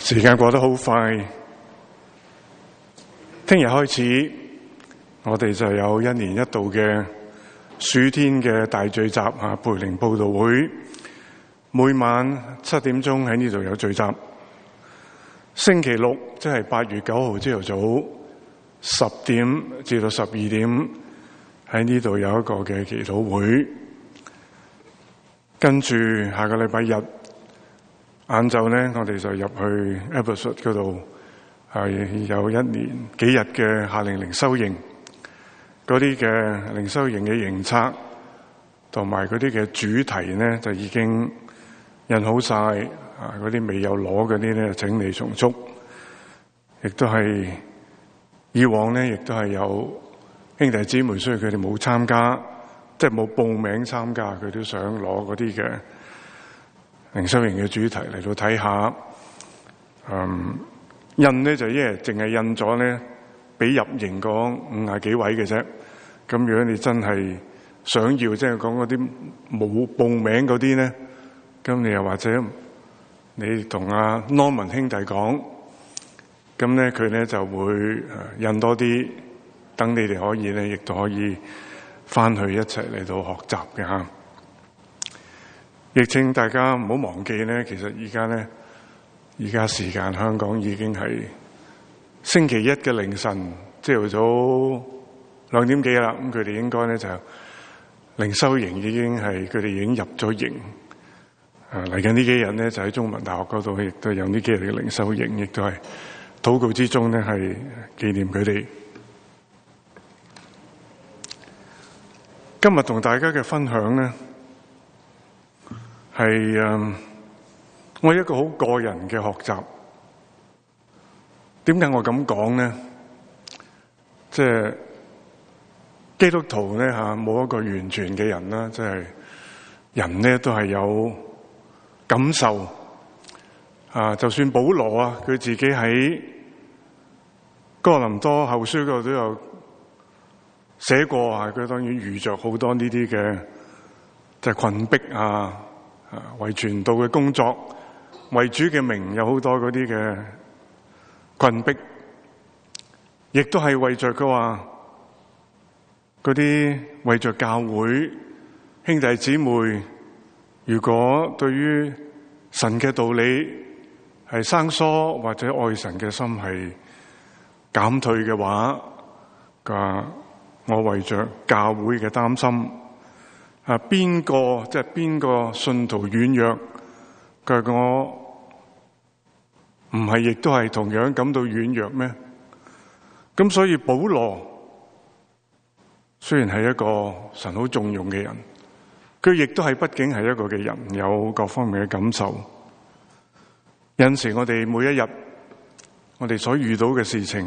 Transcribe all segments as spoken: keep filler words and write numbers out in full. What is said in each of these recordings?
時間過得好快，聽日開始，我哋就有一年一度嘅暑天嘅大聚集啊，培靈佈道會，每晚七點鐘喺呢度有聚集。星期六即係八月九號朝頭早十點至到十二點喺呢度有一個嘅祈禱會，跟住下個禮拜日晏晝咧，我哋就入去 Abbotsford 嗰度，係有一年幾日嘅夏令靈修營，嗰啲嘅靈修營嘅營冊同埋嗰啲嘅主題咧，就已經印好晒。啊，嗰啲未有攞嗰啲咧，請你重複。亦都係以往咧，亦都係有兄弟姊妹，所以佢哋冇參加，即係冇報名參加，佢都想攞嗰啲嘅靈修營嘅主題嚟到睇下。嗯，印咧就一日淨係印咗咧，俾入營嗰五廿幾位嘅啫。咁如果你真係想要，即係講嗰啲冇報名嗰啲咧，咁你又或者你同阿 Norman 兄弟講，咁咧佢咧就會印多啲，等你哋可以咧，亦都可以翻去一齊嚟到學習嘅吓。亦請大家唔好忘記咧，其實而家咧，而家時間香港已經係星期一嘅凌晨，朝頭早兩點幾啦。咁佢哋應該咧就靈修營已經係佢哋已經入咗營。啊！嚟緊呢幾日咧，就喺中文大學嗰度，亦都有呢幾日嘅靈修營，亦都係禱告之中咧，係紀念佢哋。今日同大家嘅分享咧，係誒我一個好個人嘅學習。點解我咁講咧？即係基督徒咧嚇，冇一個完全嘅人啦，即係人咧都係有感受啊！就算保羅啊，佢自己喺哥林多後書嗰度都有寫過啊，佢當然遇着好多呢啲嘅即係困迫啊，啊為傳道嘅工作，為主嘅名有好多嗰啲嘅困迫，亦都係為着佢話嗰啲為着教會兄弟姊妹。如果對於神嘅道理係生疏，或者愛神嘅心係減退嘅話，啊，我為着教會嘅擔心，啊，邊個即係邊個信徒軟弱，佢我唔係亦都係同樣感到軟弱咩？咁所以保羅雖然係一個神好重用嘅人，佢亦都係畢竟係一個嘅人，有各方面嘅感受。有陣時我哋每一日，我哋所遇到嘅事情，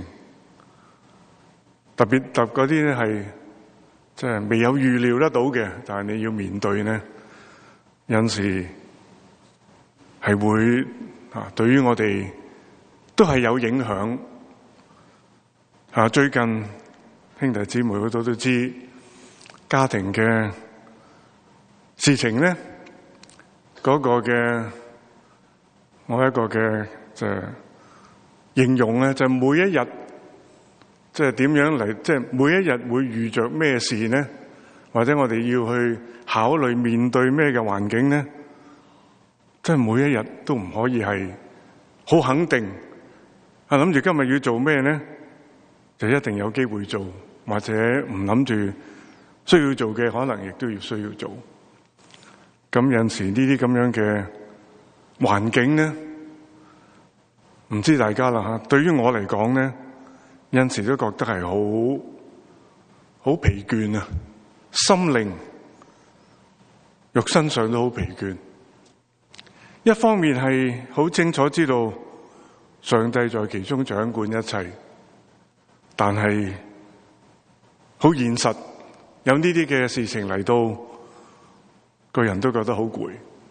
特別特嗰啲咧係即係未有預料得到嘅，但係你要面對咧，有陣時係會啊，對於我哋都係有影響。啊，最近兄弟姊妹好多都知家庭嘅事情咧，嗰個嘅我一個嘅即係形容咧，就每一日即係點樣嚟，即係每一日會遇着咩事咧，或者我哋要去考慮面對咩嘅環境咧，即係每一日都唔可以係好肯定啊，諗住今日要做咩咧，就一定有機會做，或者唔諗住需要做嘅，可能亦都要需要做。咁有陣時呢啲咁樣嘅環境咧，唔知大家啦吓。對於我嚟講咧，有陣時都覺得係好好疲倦啊，心靈、肉身上都好疲倦。一方面係好清楚知道上帝在其中掌管一切，但係好現實，有呢啲嘅事情嚟到，個人都覺得好攰。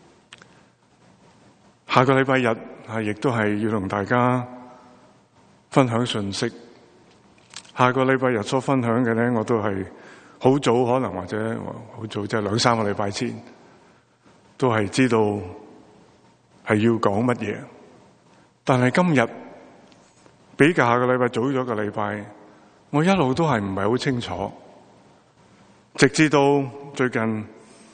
下個禮拜日係亦都係要同大家分享信息。下個禮拜日所分享嘅咧，我都係好早，可能或者好早，即係兩三個禮拜前，都係知道係要講乜嘢。 但係今日比較下個禮拜早咗一個禮拜，我一路都係唔係好清楚，直至到最近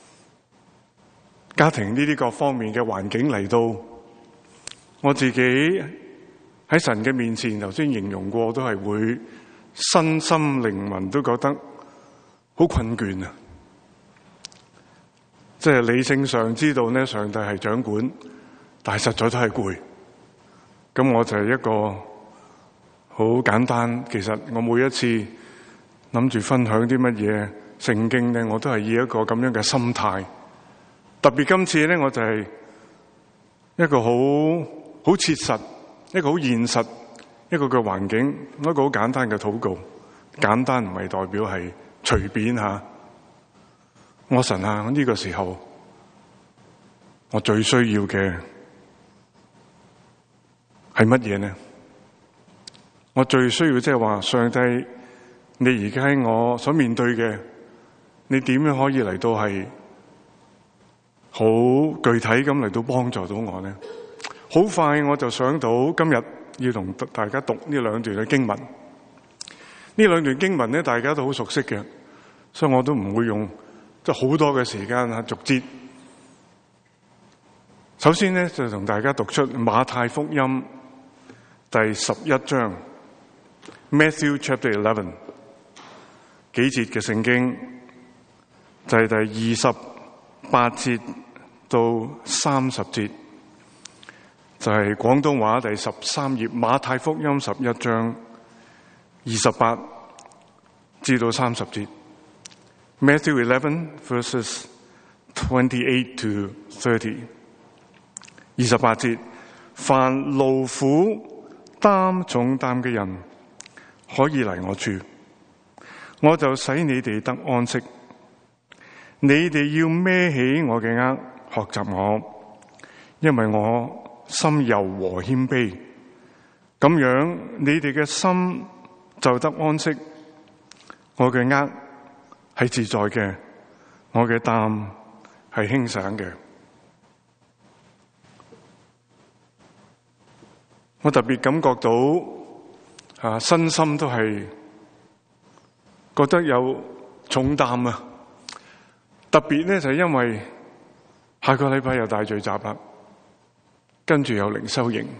家庭呢啲各方面嘅環境嚟到，我自己喺神嘅面前，頭先形容過，都係會身心靈魂都覺得好困倦啊！即係理性上知道呢，上帝係掌管，但係實在都係攰。咁我就係一個好簡單，其實我每一次諗住分享啲乜嘢聖經呢，我都係以一個咁樣嘅心態。特別今次呢，我就係一個好好切實，一個好現實，一個嘅環境，一個好簡單嘅禱告。簡單唔係代表係隨便吓。我神啊，呢個時候我最需要嘅係乜嘢呢？我最需要即係話，上帝，你而家喺我所面對嘅，你點樣可以嚟到係好具體咁嚟到幫助到我呢？好快我就想到今日要同大家讀呢兩段嘅經文。呢兩段經文咧，大家都好熟悉嘅，所以我都唔會用即係好多嘅時間啊，逐節。首先咧，就同大家讀出馬太福音第十一章 Matthew Chapter Eleven 幾節嘅聖經，就係第二十八節到三十節，就係廣東話第十三頁馬太福音十一章二十八至到三十節。Matthew eleven verses twenty-eight to thirty。二十八節，凡勞苦擔重擔嘅人，可以嚟我處，我就使你哋得安息。你哋要孭起我嘅軛，學習我，因為我心柔和謙卑，咁樣你哋嘅心就得安息。我嘅軛係自在嘅，我嘅擔係輕省嘅。我特別感覺到啊，身心都係覺得有重擔啊！特別咧就係因為下個禮拜又大聚集啦，跟住有靈修營。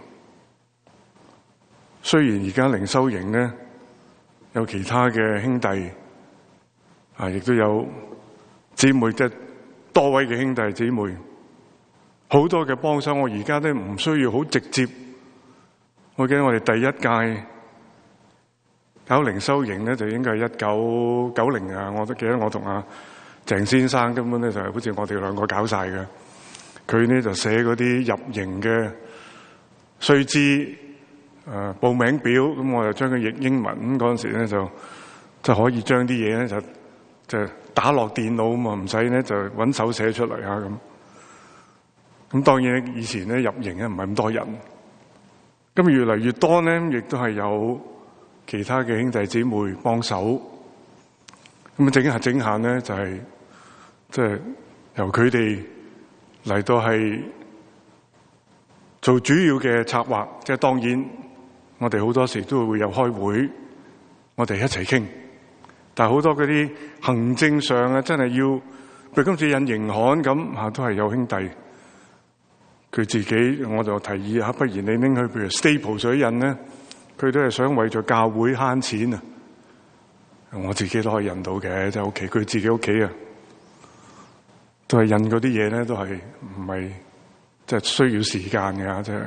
雖然而家靈修營咧有其他嘅兄弟啊，亦都有姊妹，即係多位嘅兄弟姊妹，好多嘅幫手。我而家咧唔需要好直接。我記得我哋第一屆搞靈修營咧，就應該係一九九零啊！我都記得我同阿鄭先生根本咧就係好似我哋兩個搞晒嘅。佢呢就寫嗰啲入營嘅須知誒報名表，咁我就將佢譯英文。嗰陣時咧就就可以將啲嘢咧就就打落電腦啊嘛，唔使咧就揾手寫出嚟啊咁。咁當然以前咧入營咧唔係咁多人。咁越嚟越多咧，亦都係有其他嘅兄弟姊妹幫手。咁啊，整下整下咧，就係即係由佢哋嚟到係做主要嘅策劃。即係當然，我哋好多時都會有開會，我哋一齊傾。但係好多嗰啲行政上啊，真係要，譬如今次印營刊咁嚇，都係有兄弟。佢自己，我就提議下，不如你拎去譬如 Staple 水印咧，佢都係想為咗教會慳錢啊！我自己都可以印到嘅，即係屋企，佢自己屋企啊，都係印嗰啲嘢咧，都係唔係即係需要時間嘅，即係。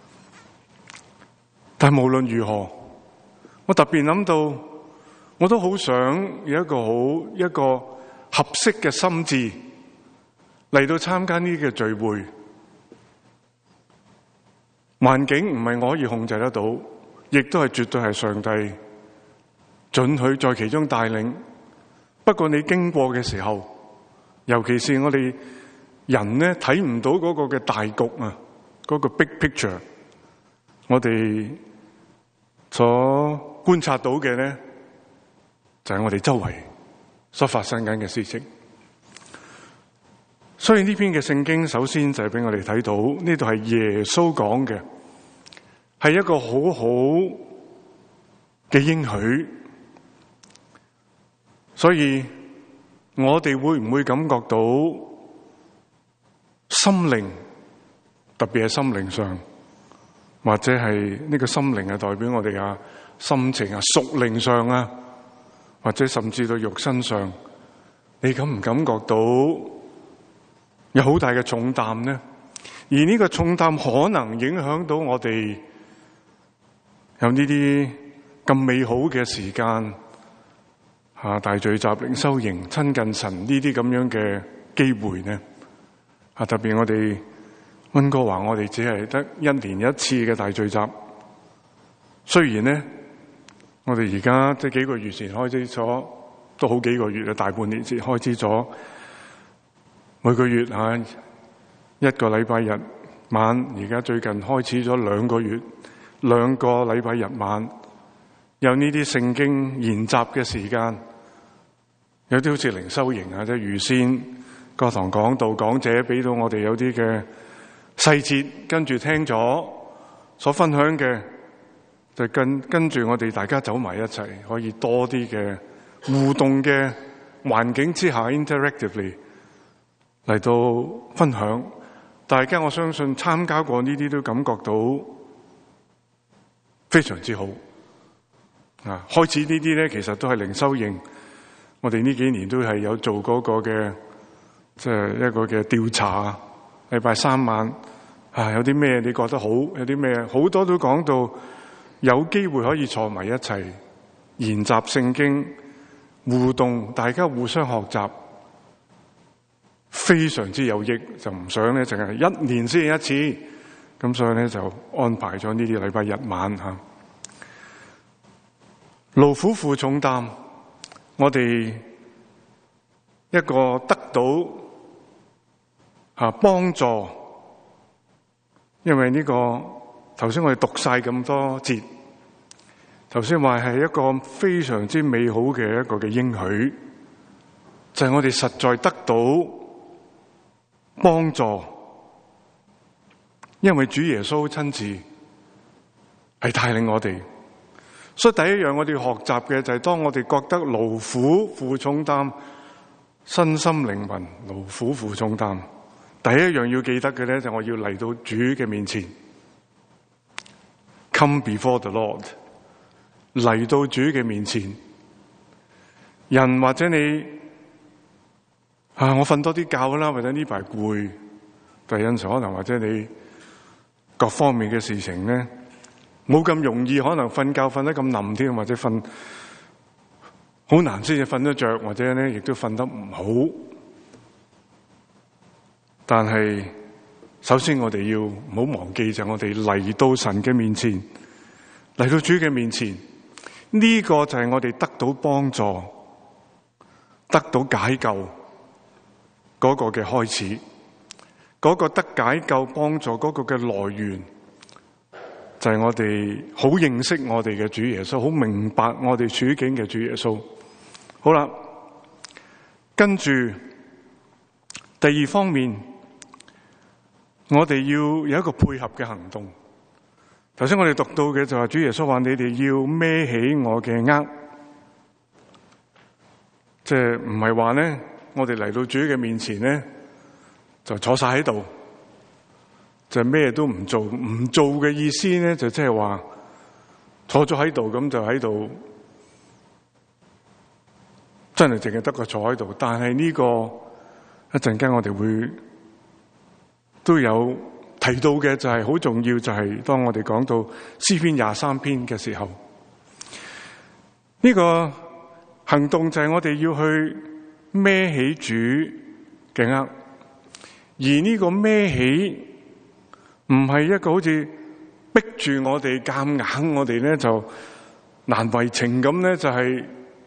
但係無論如何，我特別諗到，我都好想有一個好一個合適嘅心志嚟到參加呢啲嘅聚會。環境唔係我可以控制得到，亦都係絕對係上帝准許在其中帶領。不過你經過嘅時候，尤其是我哋人咧睇唔到嗰個嘅大局啊，嗰個 big picture， 我哋所觀察到嘅咧，就係我哋周圍所發生緊嘅事情。所以呢篇嘅聖經，首先就係俾我哋睇到呢度係耶穌講嘅， 係一個好好嘅應許。所以我哋會唔會感覺到心靈，特別係心靈上，或者係呢個心靈係代表我哋嘅心情啊、屬靈上啊，或者甚至到肉身上，你感唔感覺到有好大嘅重擔呢？而呢個重擔可能影響到我哋有呢啲咁美好嘅時間啊，大聚集、靈修營、親近神呢啲咁樣嘅機會呢？啊，特別我哋溫哥華，我哋只係得一年一次嘅大聚集。雖然呢，我哋而家即係幾個月前開始咗，都好幾個月啦，大半年前開始咗，每個月啊一個禮拜日晚，而家最近開始咗兩個月，兩個禮拜日晚有呢啲聖經研習嘅時間，有啲好似靈修營啊，即係預先個堂講道講者俾到我哋有啲嘅細節，跟住聽咗所分享嘅，就跟跟住我哋大家走埋一齊，可以多啲嘅互動嘅環境之下 interactively 嚟到分享。大家我相信參加過呢啲都感覺到非常之好啊！開始呢啲咧，其實都係靈修營，我哋呢幾年都係有做嗰個嘅，即係一個嘅調查。禮拜三晚啊，有啲咩你覺得好？有啲咩好多都講到有機會可以坐埋一齊研習聖經、互動，大家互相學習，非常之有益。就唔想咧，淨係一年先一次，咁所以咧就安排咗呢啲禮拜日晚吓。勞苦負重擔，我哋一個得到啊幫助，因為呢個頭先我哋讀晒咁多節，頭先話係一個非常之美好嘅一個嘅應許，就係我哋實在得到幫助，因為主耶穌親自係帶領我哋。所以第一樣我哋要學習嘅就係，當我哋覺得勞苦負重擔，身心靈魂勞苦負重擔，第一樣要記得嘅咧，就我要嚟到主嘅面前 ，Come before the Lord， 嚟到主嘅面前。人或者你啊，我瞓多啲覺啦，或者呢排攰，但係有時可能或者你各方面嘅事情咧，冇咁容易，可能瞓覺瞓得咁冧添，或者瞓好難先至瞓得着，或者咧亦都瞓得唔好。但係首先我哋要唔好忘記，就係我哋嚟到神嘅面前，嚟到主嘅面前，呢個就係我哋得到幫助、得到解救嗰個嘅開始，嗰個得解救幫助嗰個嘅來源，就係我哋好認識我哋嘅主耶穌，好明白我哋處境嘅主耶穌。好啦，跟住第二方面，我哋要有一個配合嘅行動。頭先我哋讀到嘅就係主耶穌話：你哋要孭起我嘅軛，即係唔係話咧，我哋嚟到主嘅面前咧，就坐晒喺度，就咩都唔做。唔做嘅意思咧，就即係話坐咗喺度，咁就喺度，真係淨係得個坐喺度。但係呢個一陣間我哋會都有提到嘅，就係好重要，就係當我哋講到詩篇廿三篇嘅時候，呢個行動就係我哋要去孭起主嘅軛，而呢個孭起唔係一個好似逼住我哋夾硬，我哋咧就難為情咁咧，就係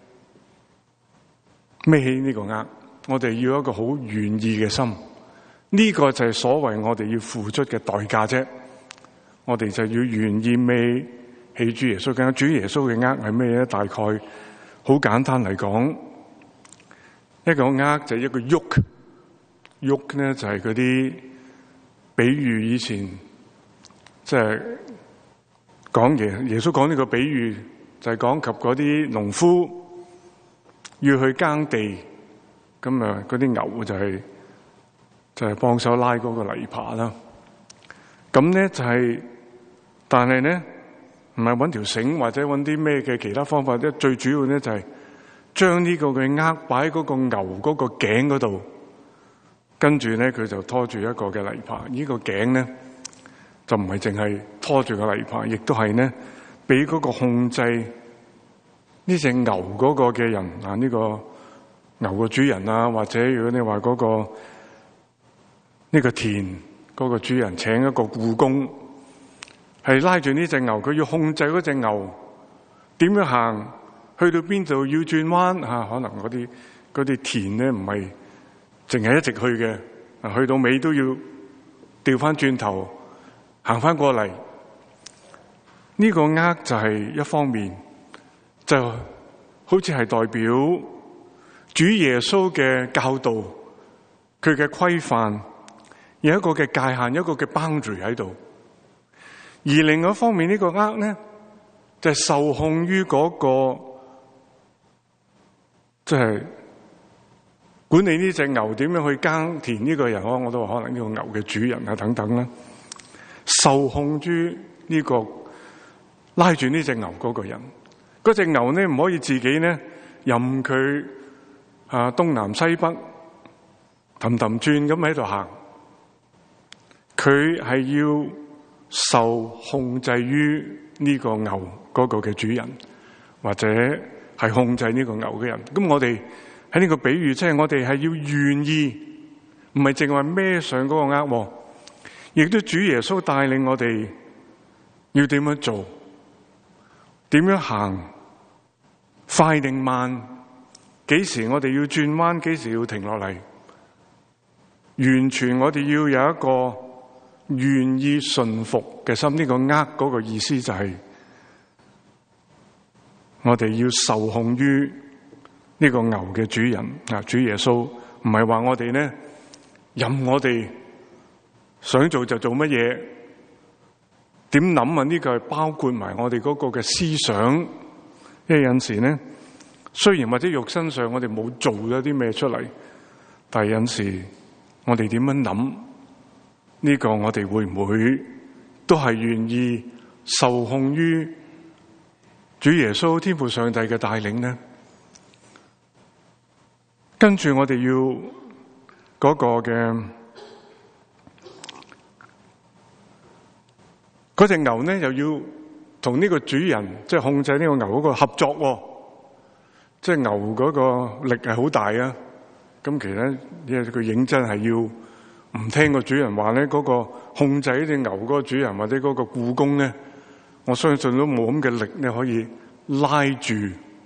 孭起呢個軛。我哋要一個好願意嘅心，呢個就係所謂我哋要付出嘅代價啫。我哋就要願意孭起主耶穌嘅軛。主耶穌嘅軛係咩咧？大概好簡單嚟講，一個軛就係一個 yoke，yoke 咧就係嗰啲比喻以前即係講耶耶穌講呢個比喻就係講及嗰啲農夫要去耕地，咁啊嗰啲牛就係就係幫手拉嗰個泥耙啦。咁咧就係，但係咧唔係揾條繩或者揾啲咩嘅其他方法咧，最主要咧就係將呢個嘅軛擺喺嗰個牛嗰個頸嗰度，跟住咧佢就拖住一個嘅泥耙。呢個頸咧就唔係淨係拖住個泥耙，亦都係咧俾嗰個控制呢隻牛嗰個嘅人啊，呢個牛嘅主人啊，或者如果你話嗰個呢個田嗰個主人請一個僱工，係拉住呢隻牛，佢要控制嗰隻牛點樣行，去到邊度要轉彎吓，可能嗰啲嗰啲田咧唔係淨係一直去嘅，去到尾都要掉翻轉頭行翻過嚟。呢個軛就係一方面，就好似係代表主耶穌嘅教導，佢嘅規範有一個嘅界限，一個嘅 boundary 喺度。而另外一方面，呢個軛咧就係受控於嗰個即係管理呢隻牛點樣去耕田呢個人，我我都話可能呢個牛嘅主人啊等等啦，受控於呢個拉住呢隻牛嗰個人。嗰隻牛咧唔可以自己咧任佢啊東南西北氹氹轉咁喺度行，佢係要受控制於呢個牛嗰個嘅主人，或者係控制呢個牛嘅人。咁我哋喺呢個比喻，即係我哋係要願意，唔係淨係話孭上嗰個軛，亦都主耶穌帶領我哋要點樣做，點樣行，快定慢，幾時我哋要轉彎，幾時要停落嚟，完全我哋要有一個願意順服嘅心。呢個軛嗰個意思就係我哋要受控於呢個牛嘅主人啊，主耶穌。唔係話我哋咧任我哋想做就做乜嘢，點諗啊？呢個係包括埋我哋嗰個嘅思想。因為有陣時咧，雖然或者肉身上我哋冇做咗啲咩出嚟，但係有陣時我哋點樣諗？呢個我哋會唔會都係願意受控於主耶穌天父上帝嘅帶領呢？跟住我哋要嗰個嘅嗰隻牛呢，又要同呢個主人即係控制呢個牛嗰個合作喎。即係牛嗰個力係好大啊！咁其實因為佢認真係要唔聽個主人話咧，嗰個控制呢隻牛嗰個主人或者嗰個僱工咧，我相信都冇咁嘅力咧可以拉住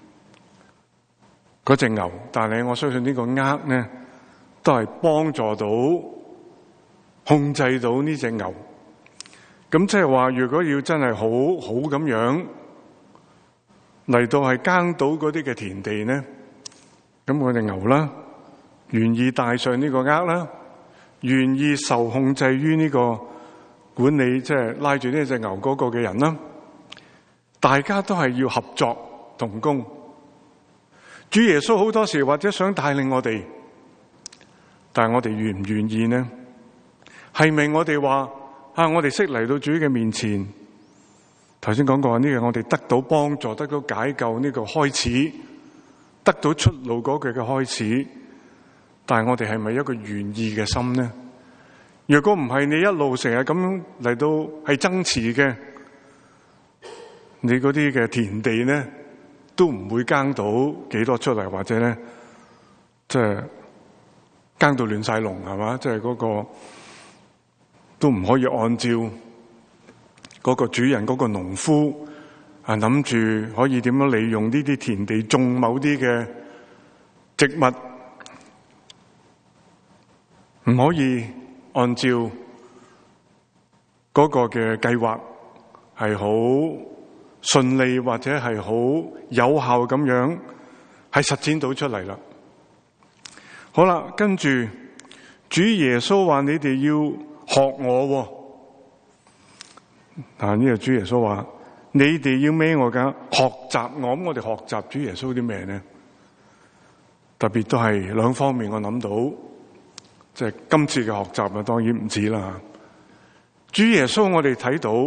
嗰隻牛。但係我相信呢個軛咧都係幫助到控制到呢隻牛。咁即係話，如果要真係好好咁樣嚟到係耕到嗰啲嘅田地咧，咁我隻牛啦，願意帶上呢個軛啦，願意受控制於呢個管理，即係拉住呢隻牛嗰個嘅人啦，大家都係要合作同工。主耶穌好多時或者想帶領我哋，但係我哋願唔願意呢？係咪我哋話啊，我哋識嚟到主嘅面前？頭先講過呢個，我哋得到幫助，得到解救呢個開始，得到出路嗰句嘅開始。但係我哋係咪一個願意嘅心呢？如果唔係，你一路成日咁嚟到係爭持嘅，你嗰啲嘅田地呢都唔會耕到幾多出嚟，或者咧即係耕到亂晒龍，係嘛？即係嗰個都唔可以按照嗰個主人嗰個農夫啊諗住可以點樣利用呢啲田地種某啲嘅植物，唔可以按照嗰個嘅計劃係好順利或者係好有效咁樣係實踐到出嚟啦。好啦，跟住主耶穌話你哋要學我，啊呢個主耶穌話你哋要孭我噶學習我，咁我哋學習主耶穌啲咩呢？特別都係兩方面，我諗到即係今次嘅學習啊，當然唔止啦。主耶穌我哋睇到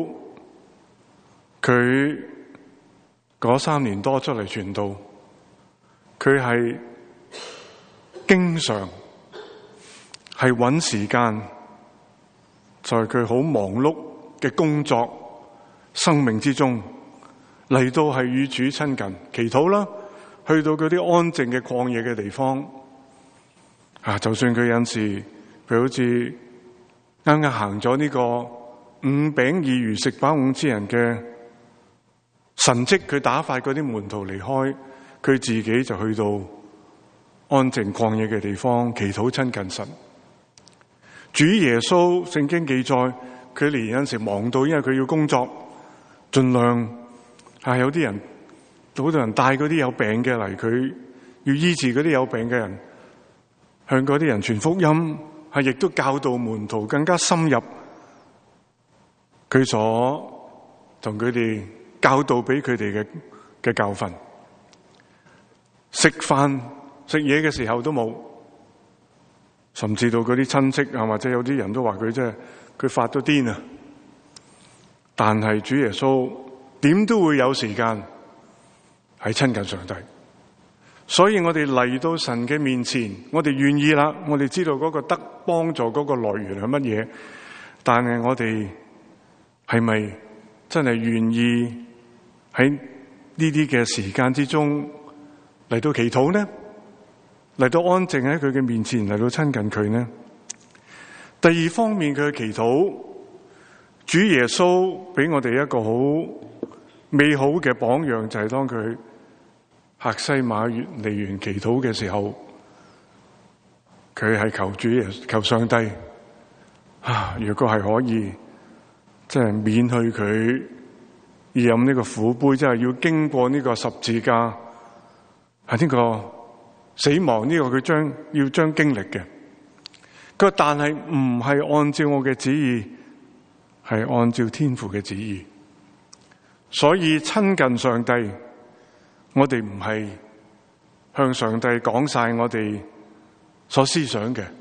佢嗰三年多出嚟傳道，佢係經常係揾時間，在佢好忙碌嘅工作生命之中嚟到係與主親近祈禱啦，去到嗰啲安靜嘅曠野嘅地方啊，就算佢有陣時佢好似啱啱行咗呢個五餅二魚食飽五千人嘅神蹟，佢打發嗰啲門徒離開，佢自己就去到安靜曠野嘅地方祈禱親近神。主耶穌聖經記載，佢連有陣時忙到，因為佢要工作，盡量啊有啲人，好多人帶嗰啲有病嘅嚟，佢要醫治嗰啲有病嘅人，向嗰啲人傳福音，係亦都教導門徒更加深入佢所同佢哋教導俾佢哋嘅嘅教訓。食飯食嘢嘅時候都冇，甚至到嗰啲親戚啊，或者有啲人都話佢即係佢發咗癲啊！但係主耶穌點都會有時間係親近上帝，所以我哋嚟到神嘅面前，我哋願意啦，我哋知道嗰個得幫助嗰個來源係乜嘢，但係我哋係咪真係願意喺呢啲嘅時間之中嚟到祈禱呢？嚟到安靜喺佢嘅面前，嚟到親近佢呢？第二方面，佢嘅祈禱，主耶穌俾我哋一個好美好嘅榜樣，就係當佢客西馬尼園祈禱嘅時候，佢係求主耶穌求上帝啊，如果係可以，即係免去佢要飲呢個苦杯，即係要經過呢個十字架，係呢個死亡，呢個佢將要將經歷嘅。佢話但係唔係按照我嘅旨意，係按照天父嘅旨意。所以親近上帝，我哋唔係向上帝講晒我哋所思想嘅，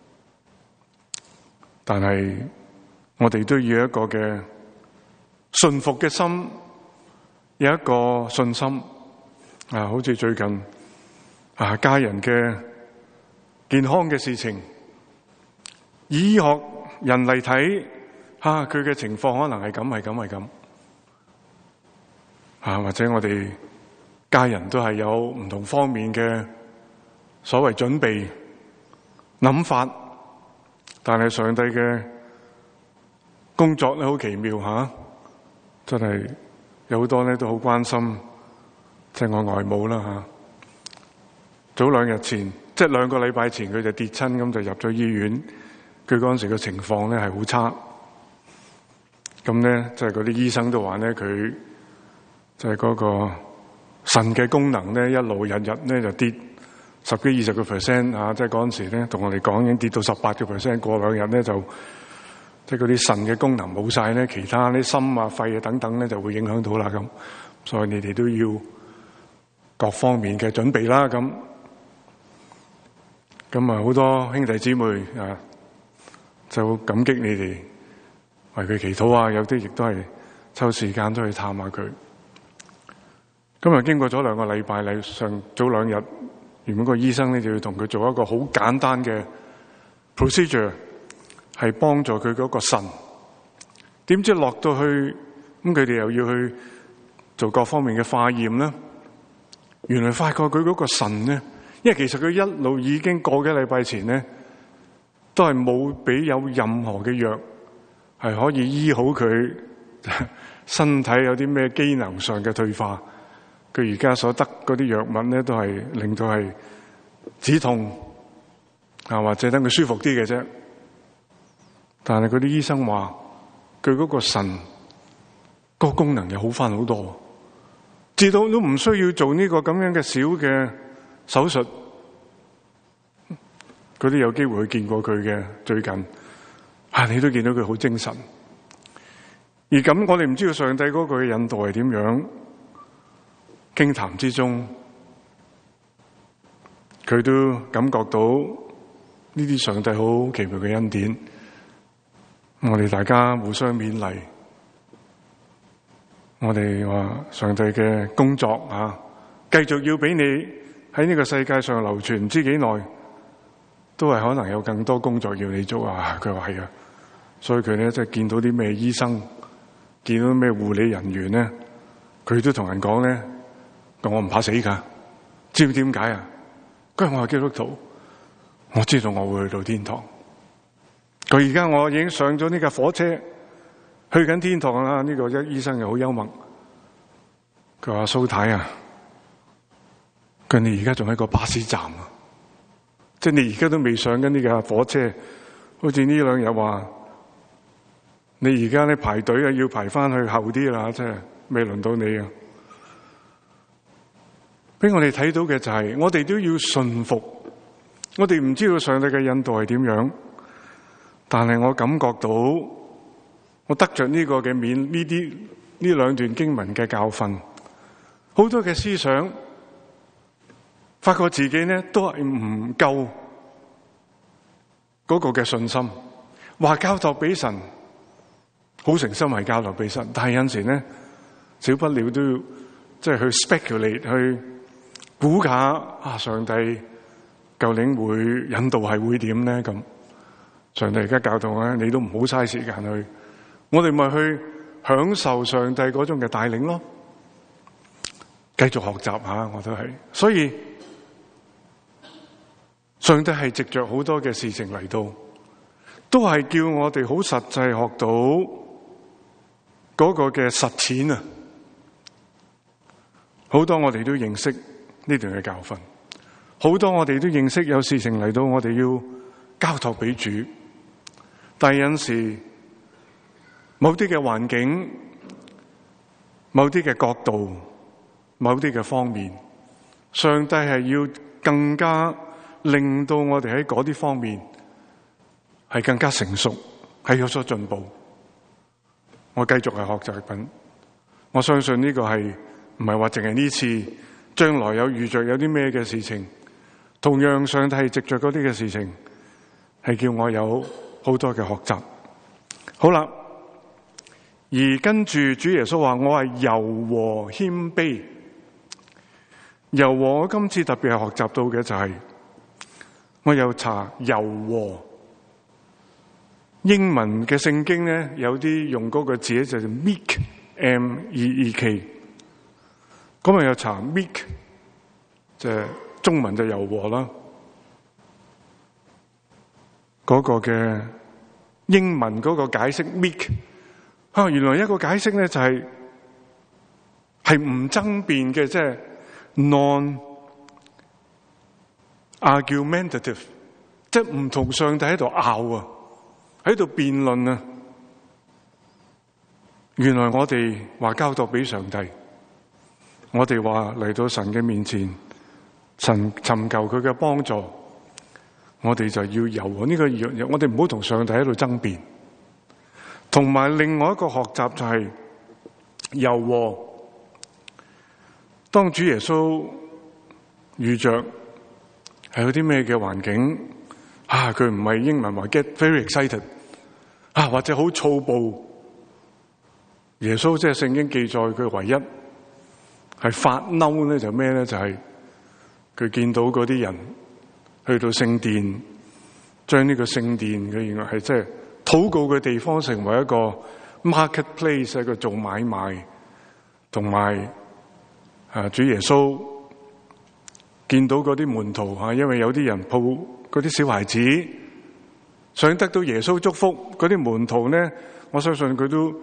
但係我哋都要一個嘅順服嘅心，有一個信心啊！好似最近啊，家人嘅健康嘅事情，醫學人嚟睇，啊，佢嘅情況可能係咁，係咁，係咁啊，或者我哋家人都係有唔同方面嘅所謂準備諗法，但係上帝嘅工作咧好奇妙吓、啊，真係有好多咧都好關心，即係我外母啦吓。啊早兩日前，即係兩個禮拜前，佢就跌親，咁就入咗醫院。佢嗰陣時嘅情況咧係好差，咁咧即係嗰啲醫生都話咧，佢就係嗰個腎嘅功能咧一路日日咧就跌十幾二十個 percent 啊！即係嗰陣時咧同我哋講已經跌到十八個 percent， 過兩日咧就即係嗰啲腎嘅功能冇晒咧，其他啲心啊、肺啊等等咧就會影響到啦咁。所以你哋都要各方面嘅準備啦咁。咁啊，好多兄弟姊妹啊，就感激你哋為佢祈禱啊！有啲亦都係抽時間都去探下佢。今日經過咗兩個禮拜，嚟上早兩日，原本個醫生咧就要同佢做一個好簡單嘅 procedure， 係幫助佢嗰個腎。點知落到去，咁佢哋又要去做各方面嘅化驗啦。原來發覺佢嗰個腎咧，因為其實佢一路已經過幾禮拜前咧，都係冇俾有任何嘅藥係可以醫好佢身體有啲咩機能上嘅退化。佢而家所得嗰啲藥物咧，都係令到係止痛啊，或者等佢舒服啲嘅啫。但係嗰啲醫生話，佢嗰個腎嗰個功能又好翻好多，至到都唔需要做呢個咁樣嘅小嘅手術。嗰啲有機會去見過佢嘅最近，啊，你都見到佢好精神。 而咁我哋唔知道上帝嗰個引導係點樣，傾談之中，佢都感覺到呢啲上帝好奇妙嘅恩典。我哋大家互相勉勵，我哋話上帝嘅工作啊，繼續要俾你喺呢個世界上流傳唔知幾耐，都係可能有更多工作要你做啊！佢話係啊，所以佢咧即係見到啲咩醫生，見到咩護理人員咧，佢都同人講咧，我唔怕死噶，知唔知點解啊？佢話我係基督徒，我知道我會去到天堂。佢而家我已經上咗呢架火車，去緊天堂啦！呢個一醫生又好幽默，佢話蘇太啊，佢你而家仲喺個巴士站啊，即係你而家都未上緊呢架火車，好似呢兩日話你而家咧排隊啊，要排翻去後啲啦，即係未輪到你啊！俾我哋睇到嘅就係，我哋都要順服，我哋唔知道上帝嘅引導係點樣。但係我感覺到，我得着呢個嘅面，呢啲呢兩段經文嘅教訓，好多嘅思想，發覺自己呢都係唔夠嗰個嘅信心。話交託俾神，好誠心係交託俾神，但係有陣時呢，少不了都要即係去 speculate，去估下啊，上帝究竟會引導係會點呢？咁。上帝而家教導咧，你都唔好嘥時間去，我哋咪去享受上帝嗰種嘅帶領咯，繼續學習下，我都係。所以上帝係藉着好多嘅事情嚟到，都係叫我哋好實際學到嗰個嘅實踐啊！好多我哋都認識呢段嘅教訓，好多我哋都認識有事情嚟到，我哋要交託俾主。但係有陣時，某啲嘅環境、某啲嘅角度、某啲嘅方面，上帝係要更加令到我哋喺嗰啲方面係更加成熟，係有所進步。我繼續係學習緊，我相信呢個係唔係話淨係呢次，將來有遇着有啲咩嘅事情，同樣上帝係藉着嗰啲嘅事情，係叫我有好多嘅學習。好啦，而跟住主耶穌話我係柔和謙卑。柔和我今次特別係學習到嘅就係、是，我有查柔和英文嘅聖經咧，有啲用嗰個字咧就係 meek M E E K。咁啊有查 meek， 即係中文就柔和啦。嗰個嘅英文嗰個解釋 meek， 啊，原來一個解釋咧就係係唔爭辯嘅，即係 non-argumentative， 即係唔同上帝喺度拗啊，喺度辯論啊。原來我哋話交託俾上帝，我哋話嚟到神嘅面前，神尋求佢嘅幫助。我哋就要柔和呢個樣，我哋唔好同上帝喺度爭辯。同埋另外一個學習就係柔和。當主耶穌遇着係有啲咩嘅環境啊，佢唔係英文話 get very excited 啊，或者好躁暴。耶穌即係聖經記載佢唯一係發嬲咧，就咩咧？就係、是、佢見到嗰啲人。去到聖殿，將呢個聖殿嘅原來係即係禱告嘅地方，成為一個 marketplace， 一個做買賣，同埋啊主耶穌見到嗰啲門徒啊，因為有啲人抱嗰啲小孩子，想得到耶穌祝福，嗰啲門徒咧，我相信佢都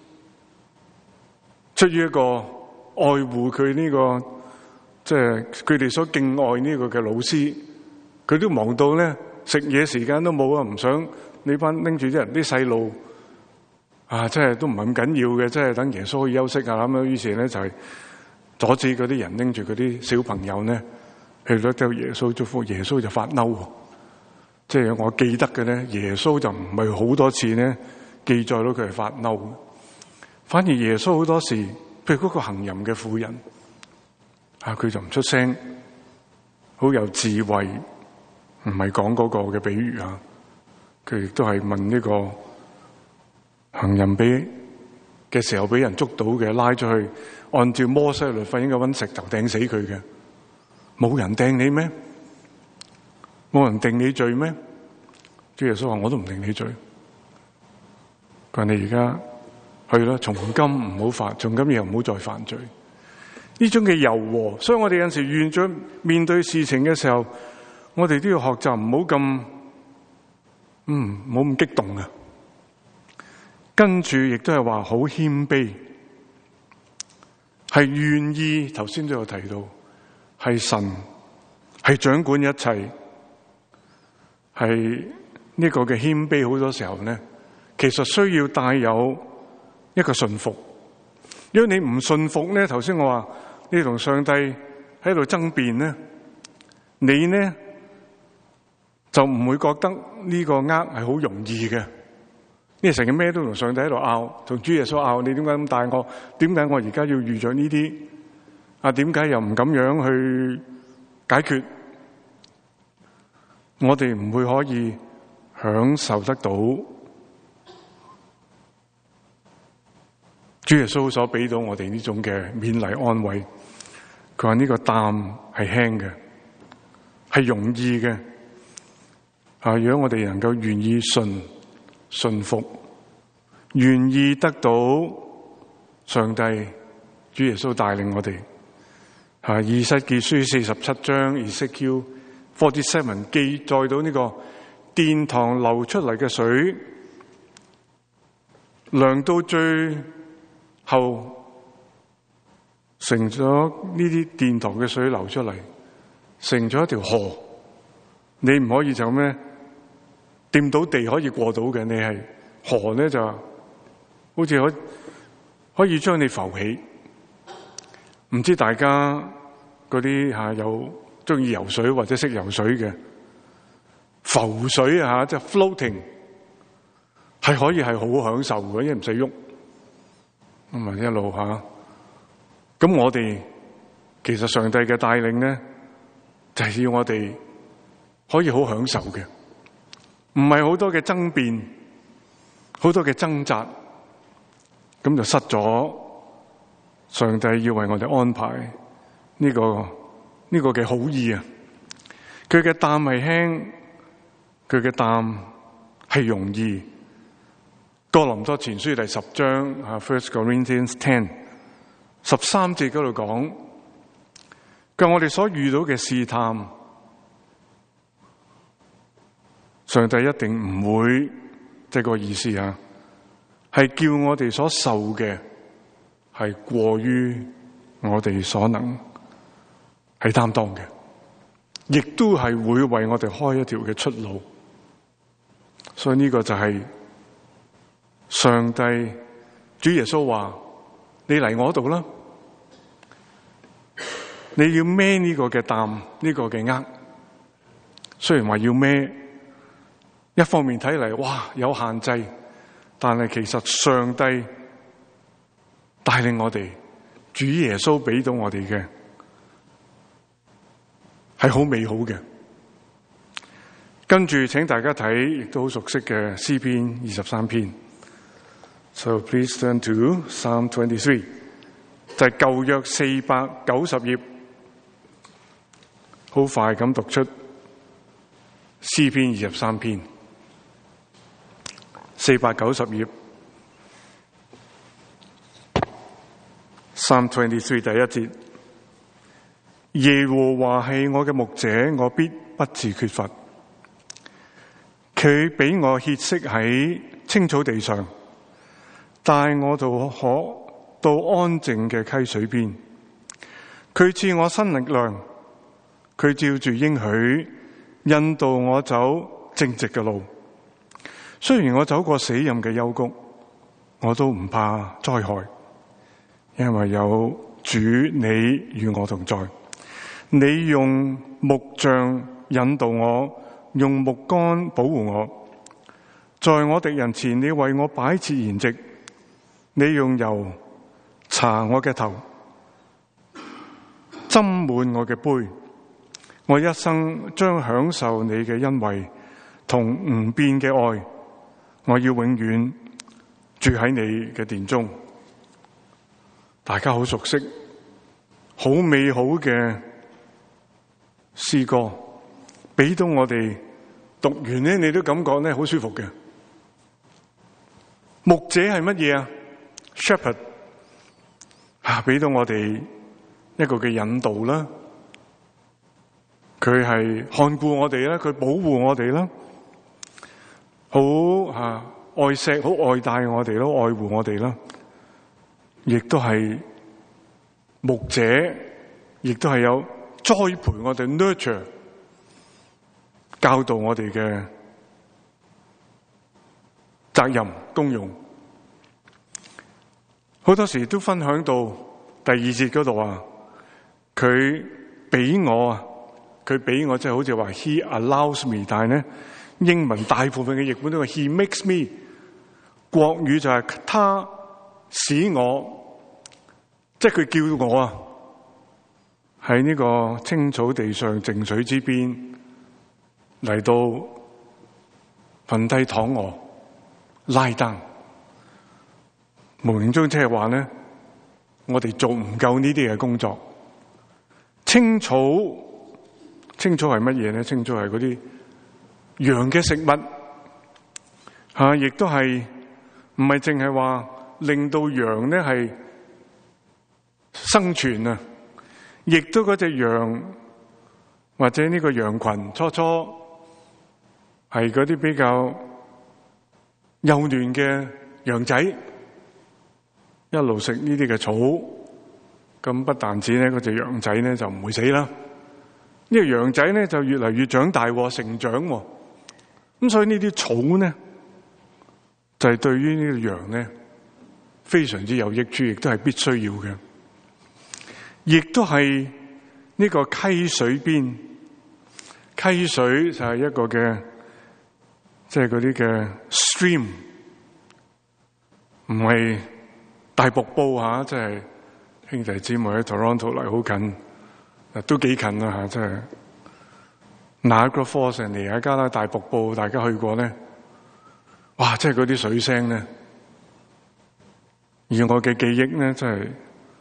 出於一個愛護佢呢個，即係佢哋所敬愛呢個嘅老師。佢都忙到咧食嘢時間都冇啊！唔想你班拎住啲人啲細路啊，即係都唔係咁緊要嘅，即係等耶穌去休息啊咁樣。於是咧就係阻止嗰啲人拎住嗰啲小朋友咧去到對耶穌祝福，耶穌就發嬲。即係我記得嘅咧，耶穌就唔係好多次咧記載到佢係發嬲。 反而耶穌好多時，譬如嗰個行淫嘅婦人，啊，佢就唔出聲，好有智慧，唔係講嗰個嘅比喻啊。佢亦都係問呢個行淫俾嘅時候俾人捉到嘅，拉出去，按照摩西律法應該揾石頭掟死佢嘅。冇人掟你咩？冇人定你罪咩？主耶穌話：我都唔定你罪。佢話你而家去啦，從今唔好犯，從今以後唔好再犯罪。呢種嘅柔和，所以我哋有陣時遇咗面對事情嘅時候，我哋都要學習唔好咁，嗯，唔好咁激動啊。跟住亦都係話好謙卑，係願意。頭先都有提到，係神係掌管一切，係呢個嘅謙卑。好多時候咧，其實需要帶有一個順服。如果你唔順服咧，頭先我話你同上帝喺度爭辯咧，你咧就唔會覺得呢個呃係好容易嘅。你成日咩都同上帝喺度拗，同主耶穌拗，你點解咁大我？點解我而家要遇着呢啲？啊，點解又唔咁樣去解決？我哋唔會可以享受得到主耶穌所俾到我哋呢種嘅勉勵安慰。佢話呢個擔係輕嘅，係容易嘅。啊，如果我哋能夠願意順順服，願意得到上帝主耶穌帶領我哋。啊，以西結書四十七章 Ezekiel forty-seven 記載到呢個殿堂流出嚟嘅水，量到最後成咗呢啲殿堂嘅水流出嚟，成咗一條河。你唔可以就咩掂到地可以過到嘅，你係河咧就好似可可以將你浮起。唔知大家嗰啲吓有中意游水或者識游水嘅浮水啊，即係 floating 係可以係好享受嘅，因為唔使喐咁啊一路吓。咁我哋其實上帝嘅帶領咧，就係要我哋可以好享受嘅，唔係好多嘅爭辯，好多嘅掙扎，咁就失咗上帝要為我哋安排呢個呢個嘅好意啊！佢嘅擔係輕，佢嘅擔係容易。哥林多前書第十章啊 First Corinthians ten 十三節嗰度講，佢話我哋所遇到嘅試探，上帝一定唔會，即係個意思啊，係叫我哋所受嘅係過於我哋所能係擔當嘅，亦都係會為我哋開一條嘅出路。所以呢個就係上帝主耶穌話：你嚟我度啦，你要孭呢個嘅擔，呢個嘅軛。雖然話要孭，一方面睇嚟哇有限制，但係其實上帝帶領我哋，主耶穌俾到我哋嘅係好美好嘅。跟住請大家睇，亦都好熟悉嘅詩篇二十三篇。So please turn to Psalm twenty-three， 就係舊約四百九十頁，好快咁讀出詩篇二十三篇，四百九十頁。Psalm twenty-three 第一節：耶和華係我嘅牧者，我必不致缺乏。佢俾我歇息喺青草地上，帶我到可到安靜嘅溪水邊。佢賜我新力量，佢照住應許引導我走正直嘅路。雖然我走過死蔭嘅幽谷，我都唔怕災害，因為有主你與我同在。你用木杖引導我，用木竿保護我。在我敵人前，你為我擺設筵席， 你用油搽我嘅頭，斟滿我嘅杯，我一生將享受你嘅恩惠同唔變嘅愛，我要永遠住喺你嘅殿中。大家好熟悉，好美好嘅詩歌，俾到我哋讀完咧，你都感覺咧好舒服嘅。牧者係乜嘢啊？ Shepherd 啊，俾到我哋一個嘅引導啦。佢係看顧我哋啦，佢保護我哋啦，好啊愛錫、好愛戴我哋咯，愛護我哋啦。亦都係牧者，亦都係有栽培我哋 nurture， 教導我哋嘅責任功用。好多時都分享到第二節嗰度啊，佢俾我啊，佢俾我即係好似話 he allows me， 但係咧英文大部分嘅譯本都話 he makes me， 國語就係他使我，即係佢叫我啊喺呢個青草地上靜水之邊嚟到瞓低躺臥拉單。無形中即係話咧，我哋做唔夠呢啲嘅工作。青草，青草係乜嘢咧？青草係嗰啲羊嘅食物，吓、啊，亦都係唔係淨係話令到羊咧係生存啊，亦都嗰隻羊或者呢個羊群初初係嗰啲比較幼嫩嘅羊仔。一路食呢啲嘅草，咁不但止咧，嗰隻羊仔咧就唔會死啦。呢個羊仔咧就越嚟越長大成長，咁所以呢啲草咧就係對於呢個羊咧非常之有益處，亦都係必須要嘅。亦都係呢個溪水邊，溪水就係一個嘅，即係嗰啲嘅 stream， 唔係大瀑布吓，即係兄弟姊妹喺 Toronto 嚟好近，都幾近啦吓，即係 Niagara Falls 尼亞加拉大瀑布，大家去過咧？哇！即係嗰啲水聲咧，而我嘅記憶咧，真係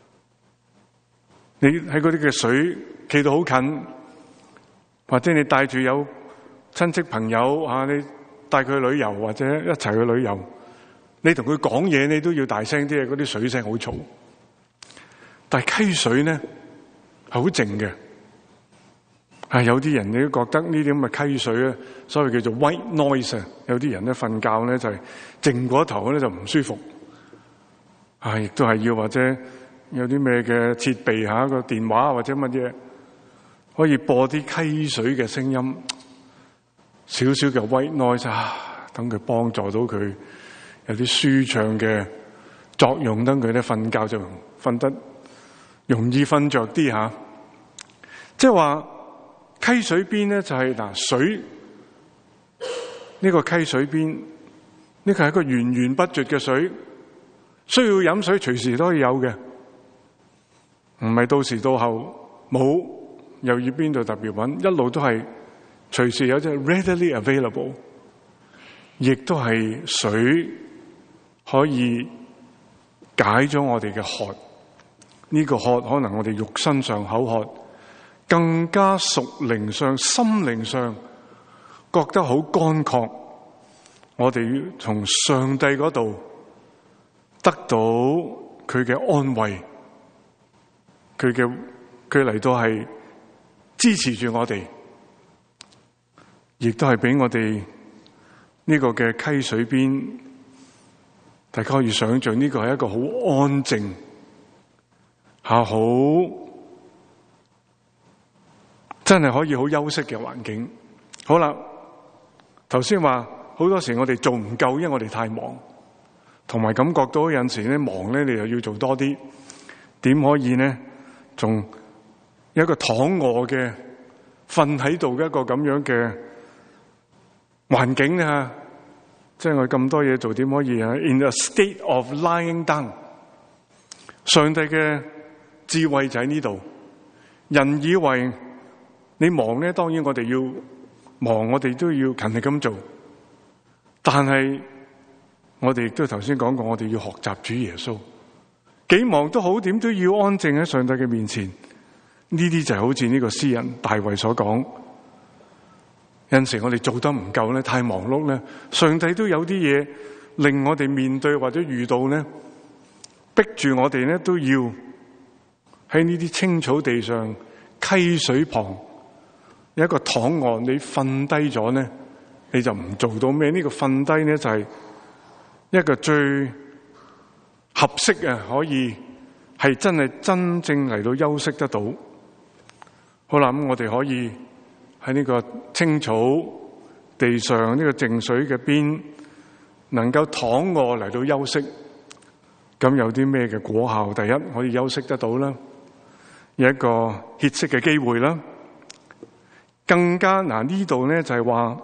你喺嗰啲嘅水企到好近，或者你帶住有親戚朋友吓，你帶佢去旅遊或者一齊去旅遊。你同佢講嘢，你都要大聲啲，嗰啲水聲好嘈。但係溪水咧係好靜嘅，係有啲人你都覺得呢啲咁嘅溪水咧，所謂叫做 white noise 啊。有啲人咧瞓覺咧就係靜過頭咧就唔舒服。啊，亦都係要或者有啲咩嘅設備吓，個電話或者乜嘢可以播啲溪水嘅聲音，少少嘅 white noise 啊，等佢幫助到佢。有啲舒暢嘅作用，等佢咧瞓覺就瞓得容易瞓着啲吓。即係話溪水邊咧就係、是、嗱水呢、這個溪水邊呢個係一個源源不絕嘅水，需要飲水隨時都可以有嘅，唔係到時到後冇又要邊度特別揾，一路都係隨時有隻 readily available， 亦都係水。可以解咗我哋嘅渴，呢個渴可能我哋肉身上口渴，更加屬靈上、心靈上覺得好乾涸。我哋要從上帝嗰度得到佢嘅安慰，佢嘅佢嚟到係支持住我哋，亦都係俾我哋呢個嘅溪水邊。大家可以想象呢個係一個好安靜、吓好真係可以好休息嘅環境。好啦，頭先話好多時我哋做唔夠，因為我哋太忙，同埋感覺到有陣時咧忙咧，你又要做多啲，點可以呢？仲有一個躺臥嘅瞓喺度嘅一個咁樣嘅環境啊！ 即係我咁多嘢做，點可以啊 ？In a state of lying down， 上帝嘅智慧就喺呢度。人以為你忙咧，當然我哋要忙，我哋都要勤力咁做。但係我哋亦都頭先講過，我哋要學習主耶穌，幾忙都好，點都要安靜喺上帝嘅面前。呢啲就係好似呢個詩人大衛所講。有陣時我哋做得唔夠咧，太忙碌咧，上帝都有啲嘢令我哋面對或者遇到咧，逼住我哋咧都要喺呢啲青草地上、溪水旁有一個躺臥，你瞓低咗咧，你就唔做到咩？呢個瞓低咧就係一個最合適嘅，可以係真係真正嚟到休息得到。好啦，咁我哋可以喺呢個青草地上，呢個靜水嘅邊，能夠躺臥嚟到休息，咁有啲咩嘅果效？第一，可以休息得到啦，有一個歇息嘅機會啦。更加嗱，呢度咧就係話，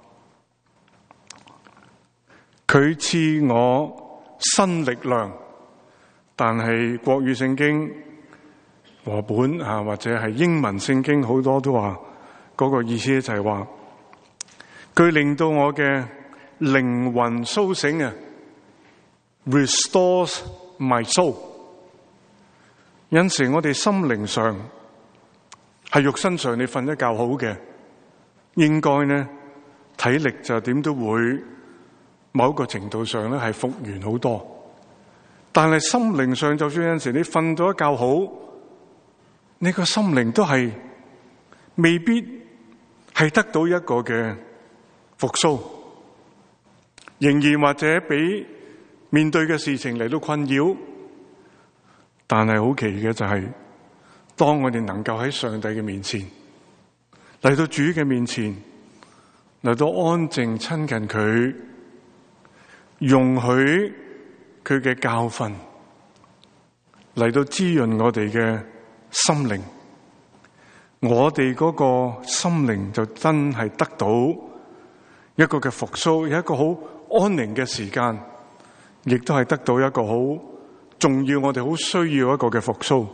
佢賜我新力量，但係國語聖經和本啊，或者係英文聖經好多都話嗰個意思咧就係話，佢令到我嘅靈魂甦醒啊 ，restores my soul。有時我哋心靈上係肉身上你瞓得覺好嘅，應該呢體力就點都會某一個程度上咧係復原好多。但係心靈上，就算有陣時你瞓咗一覺好，你個心靈都係未必係得到一個嘅復甦，仍然或者俾面對嘅事情嚟到困擾。但係好奇嘅就係，當我哋能夠喺上帝嘅面前，嚟到主嘅面前，嚟到安靜親近佢，容許佢嘅教訓嚟到滋潤我哋嘅心靈，我哋嗰個心靈就真係得到一個嘅復甦，有一個好安寧嘅時間，亦都係得到一個好重要，我哋好需要一個嘅復甦。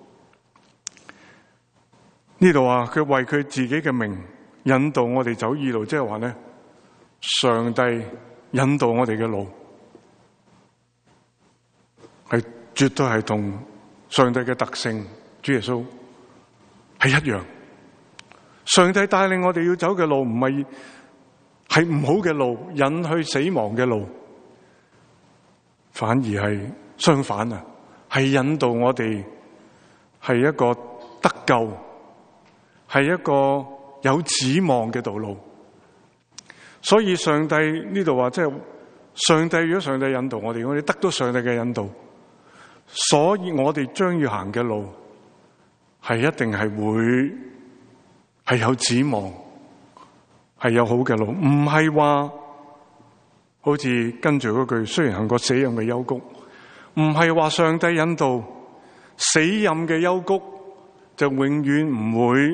呢度話佢為佢自己嘅名引導我哋走義路，即係話咧，上帝引導我哋嘅路係絕對係同上帝嘅特性主耶穌係一樣。上帝帶領我哋要走嘅路唔係係唔好嘅路，引去死亡嘅路，反而係相反啊，係引導我哋係一個得救，係一個有指望嘅道路。所以上帝呢度話，即係上帝，如果上帝引導我哋，我哋得到上帝嘅引導，所以我哋將要行嘅路係一定係會係有指望，係有好嘅路，唔係話好似跟住嗰句，雖然行過死蔭嘅幽谷，唔係話上帝引導死蔭嘅幽谷就永遠唔會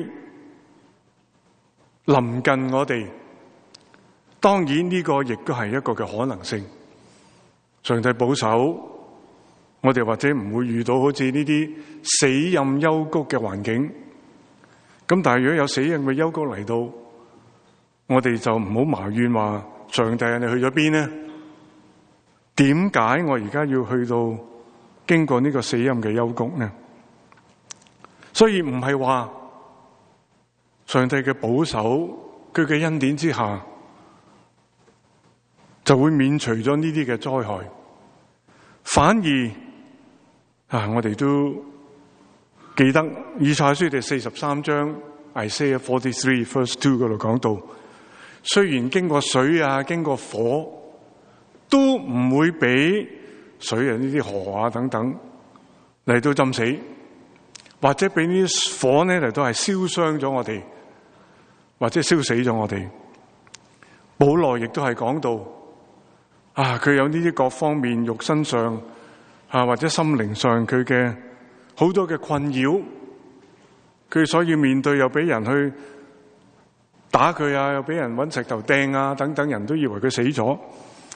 臨近我哋。當然呢個亦都係一個嘅可能性，上帝保守我哋，或者唔會遇到好似呢啲死蔭幽谷嘅環境。咁但係如果有死蔭嘅幽谷嚟到，我哋就唔好埋怨話上帝你去咗邊呢？點解我而家要去到經過呢個死蔭嘅幽谷呢？所以唔係話上帝嘅保守，佢嘅恩典之下就會免除咗呢啲嘅災害，反而啊，我哋都記得以賽亞書第四十三章 Isaiah forty-three verse two 嗰度講到，雖然經過水啊，經過火，都唔會俾水啊呢啲河啊等等嚟到浸死，或者俾呢啲火呢嚟到係燒傷咗我哋，或者燒死咗我哋。保羅亦都係講到啊，佢有呢啲各方面肉身上啊或者心靈上佢嘅好多嘅困擾，佢所以面對又俾人去打佢啊，又俾人搵石頭掟啊等等，人都以為佢死咗。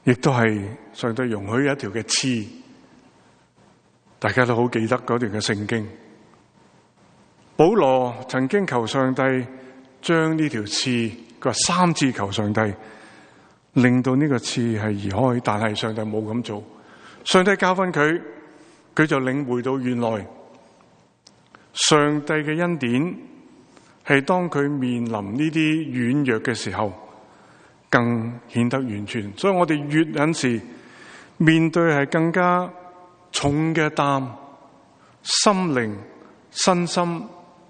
亦都係上帝容許一條嘅刺。大家都好記得嗰段嘅聖經，保羅曾經求上帝將呢條刺，佢話三次求上帝令到呢個刺係移開，但係上帝冇咁做。上帝教訓佢，佢就領會到原來上帝嘅恩典係當佢面臨呢啲軟弱嘅時候更顯得完全。所以我哋越有時面對係更加重嘅擔，心靈、身心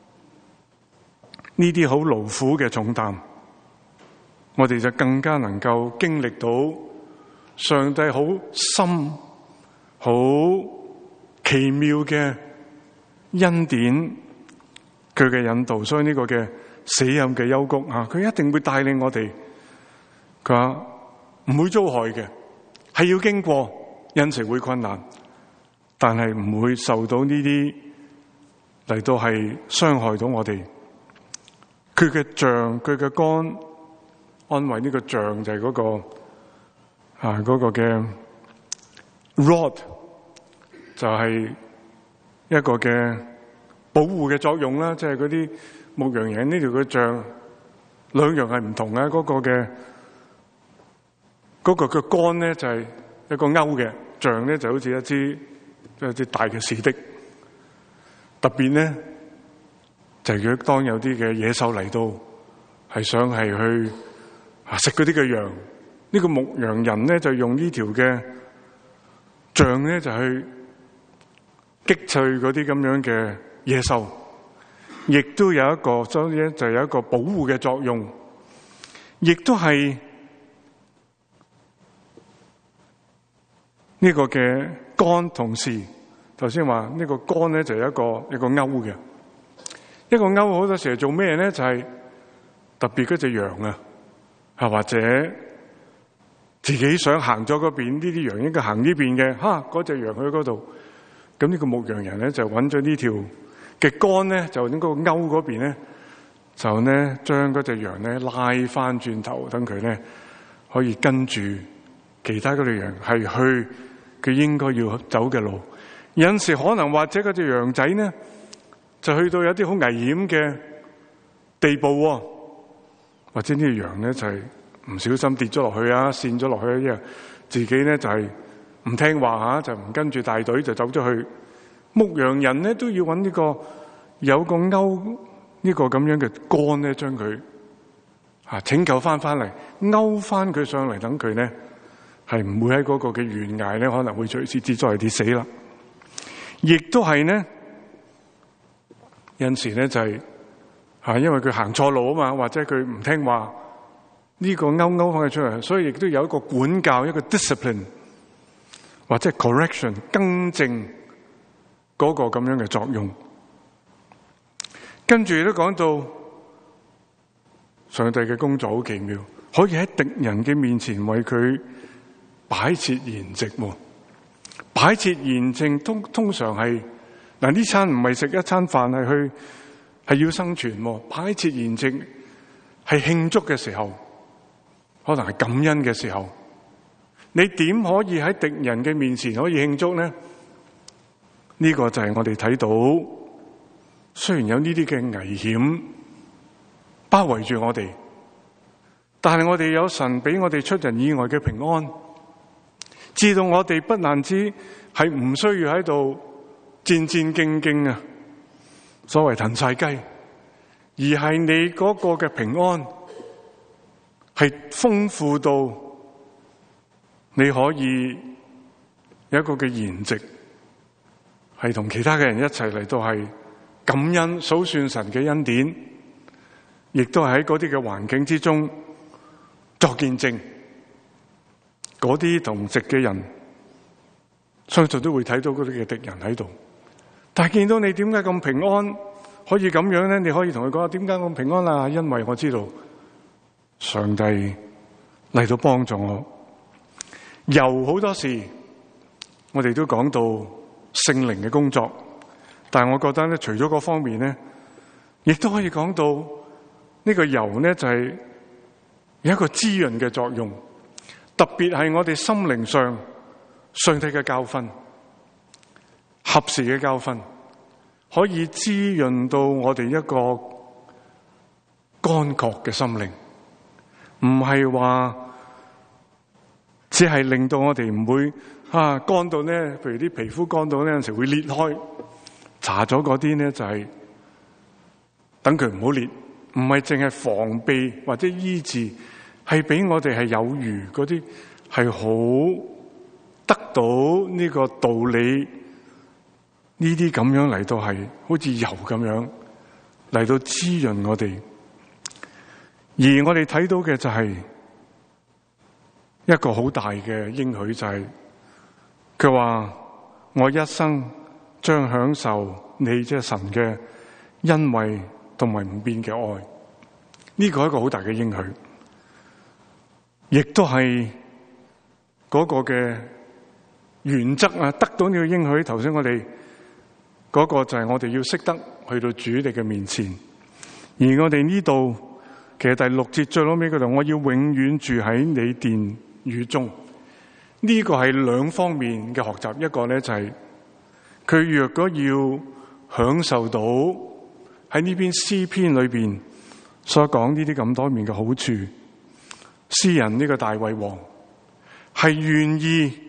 呢啲好勞苦嘅重擔，我哋就更加能夠經歷到上帝好深、好奇妙嘅恩典，佢嘅引導。所以呢個嘅死蔭嘅幽谷啊，佢一定會帶領我哋。佢話唔會遭害嘅，係要經過，有時會困難，但係唔會受到呢啲嚟到係傷害到我哋。佢嘅杖，佢嘅竿，安慰呢個杖就係嗰個啊嗰個嘅 rod， 就係一個嘅保護嘅作用啦。即係嗰啲牧羊人呢條嘅杖，兩樣係唔同嘅。嗰個嘅嗰個嘅竿咧就係一個勾嘅，杖咧就好似一支一支大嘅士的。特別咧就係佢當有啲嘅野獸嚟到，係想係去食嗰啲嘅羊，呢個牧羊人咧就用呢條嘅杖咧就去擊退嗰啲咁樣嘅野獸，亦都有一個所以咧就有一個保護嘅作用，亦都係呢個嘅竿。同時頭先話呢個竿咧就有一個一個勾嘅，一個勾好多時係做咩咧？就係、是、特別嗰隻羊啊，係或者自己想行咗嗰邊，呢啲羊應該行呢邊嘅，吓嗰隻羊去嗰度，咁呢個牧羊人咧就揾咗呢條嘅竿咧，就應該個勾嗰邊咧，就咧將嗰隻羊咧拉翻轉頭，等佢咧可以跟住其他嗰隻羊係去佢應該要走嘅路。有陣時可能或者嗰隻羊仔咧就去到有啲好危險嘅地步，或者呢隻羊咧就係唔小心跌咗落去啊，跣咗落去啊，因為自己咧就係唔聽話吓，就唔跟住大隊就走咗去。牧羊人咧都要揾呢個有個勾呢個咁樣嘅竿咧，將佢啊拯救翻翻嚟，勾翻佢上嚟，等佢咧係唔會喺嗰個嘅懸崖咧可能會隨時跌咗嚟跌死啦。亦都係咧有陣時咧就係吓，因為佢行錯路啊嘛，或者佢唔聽話，呢個勾勾翻佢出嚟，所以亦都有一個管教，一個 discipline 或者 correction 更正嗰個咁樣嘅作用。跟住都講到上帝嘅工作好奇妙，可以喺敵人嘅面前為佢擺設筵席。擺設筵席通通常係嗱，呢餐唔係食一餐飯，係去係要生存。擺設筵席係慶祝嘅時候，可能係感恩嘅時候。你點可以喺敵人嘅面前可以慶祝呢？呢個就係我哋睇到，雖然有呢啲嘅危險包圍住我哋，但係我哋有神俾我哋出人意外嘅平安，知道我哋不但止係唔需要喺度戰戰兢兢啊，所謂騰晒雞，而係你嗰個嘅平安係豐富到你可以有一個嘅筵席，係同其他嘅人一齊嚟到係感恩數算神嘅恩典，亦都係喺嗰啲嘅環境之中作見證。嗰啲同食嘅人，相信都會睇到嗰啲嘅敵人喺度。但係見到你點解咁平安，可以咁樣咧？你可以同佢講：點解咁平安啊？因為我知道上帝嚟到幫助我。由好多時，我哋都講到聖靈嘅工作，但係我覺得咧，除咗嗰方面咧，亦都可以講到呢個油咧，就係有一個滋潤嘅作用。 特別係我哋心靈上上帝嘅教訓，合時嘅教訓，可以滋潤到我哋一個乾涸嘅心靈，唔係話只係令到我哋唔會啊乾到咧，譬如啲皮膚乾到咧，有陣時會裂開，搽咗嗰啲咧就係等佢唔好裂，唔係淨係防備或者醫治，係俾我哋係有餘嗰啲係好得到呢個道理，呢啲咁樣嚟到係好似油咁樣嚟到滋潤我哋。而我哋睇到嘅就係一個好大嘅應許，就係佢話我一生將享受你即係神嘅恩惠同埋唔變嘅愛。呢個係一個好大嘅應許，亦都係嗰個嘅原則啊！得到呢個應許，頭先我哋嗰個就係我哋要識得去到主你嘅面前。而我哋呢度其實第六節最尾嗰度，我要永遠住喺你殿宇中。呢個係兩方面嘅學習，一個咧就係佢若果要享受到喺呢篇詩篇裏邊所講呢啲咁多面嘅好處，詩人呢個大衛王係願意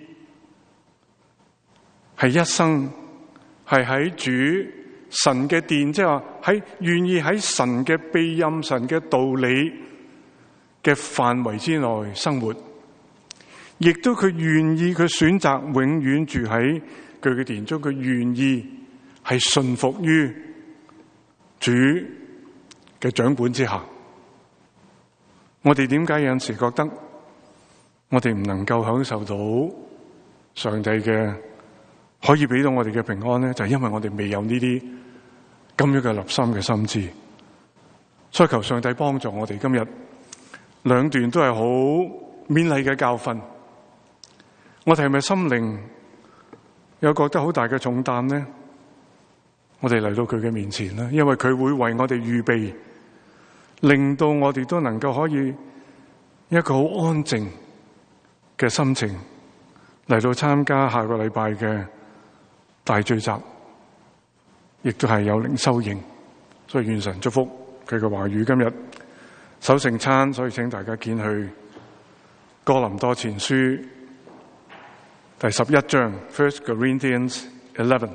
係一生係喺主神嘅殿，即係話喺願意喺神嘅庇蔭、神嘅道理嘅範圍之內生活，亦都佢願意佢選擇永遠住喺佢嘅殿中，佢願意係順服於主嘅掌管之下。我哋點解有陣時覺得我哋唔能夠享受到上帝嘅可以俾到我哋嘅平安呢？就係因為我哋未有呢啲咁樣嘅立心嘅心志。所以求上帝幫助我哋。今日兩段都係好勉勵嘅教訓。我哋係咪心靈有覺得好大嘅重擔呢？我哋嚟到佢嘅面前啦，因為佢會為我哋預備，令到我哋都能夠可以一個好安靜嘅心情嚟到參加下個禮拜嘅大聚集，亦都係有靈修營。所以願神祝福佢嘅話語。今日守聖餐，所以請大家見去哥林多前書第十一章 First Corinthians eleven。